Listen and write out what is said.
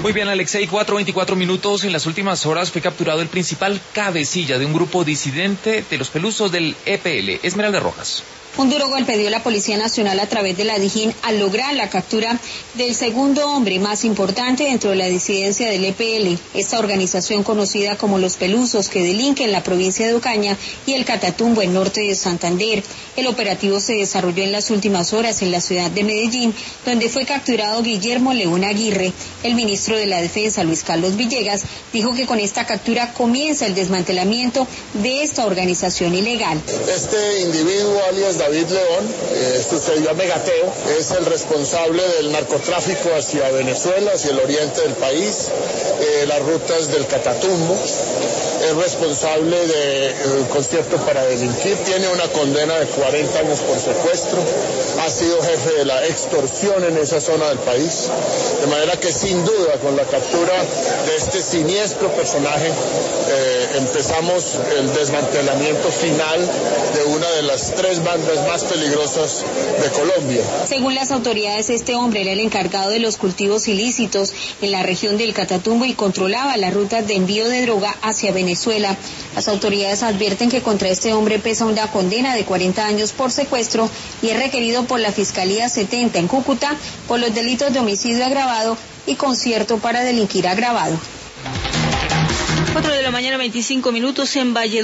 Muy bien, Alexei, 4:24 en las últimas horas fue capturado el principal cabecilla de un grupo disidente de los Pelusos del EPL, Esmeralda Rojas. Un duro golpe dio la Policía Nacional a través de la Dijín al lograr la captura del segundo hombre más importante dentro de la disidencia del EPL, esta organización conocida como los Pelusos que delinque en la provincia de Ocaña y el Catatumbo en norte de Santander. El operativo se desarrolló en las últimas horas en la ciudad de Medellín, donde fue capturado Guillermo León Aguirre. El ministro de la Defensa, Luis Carlos Villegas, dijo que con esta captura comienza el desmantelamiento de esta organización ilegal. Este individuo, alias David León, se llama Megateo, es el responsable del narcotráfico hacia Venezuela, hacia el oriente del país, las rutas del Catatumbo, es responsable de concierto para delinquir, tiene una condena de 40 años por secuestro, ha sido jefe de la extorsión en esa zona del país, de manera que sin duda con la captura de este siniestro personaje empezamos el desmantelamiento final de una de las 3 bandas más peligrosas de Colombia. Según las autoridades, este hombre era el encargado de los cultivos ilícitos en la región del Catatumbo y controlaba las rutas de envío de droga hacia Venezuela. Las autoridades advierten que contra este hombre pesa una condena de 40 años por secuestro y es requerido por la Fiscalía 70 en Cúcuta por los delitos de homicidio agravado y concierto para delinquir agravado. 4 de la mañana, 25 minutos en Valle.